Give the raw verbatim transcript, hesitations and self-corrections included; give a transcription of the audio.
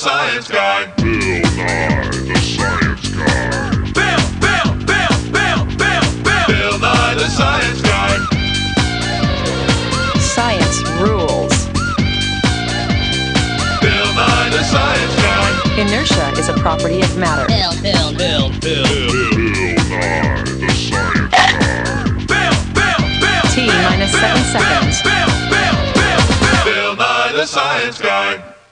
Science Guy. Bill Nye the Science Guy. Bill, Bill, Bill, Bill, Bill, Bill. Bill Nye the Science Guy. Science rules. Bill Nye the Science Guy. Inertia is a property of matter. Bill, Bill, Bill, Bill, Bill Nye the Science Guy. Bill, Bill, Bill. T minus seven seconds. Bill, Bill, Bill, Bill. Bill Nye the Science Guy.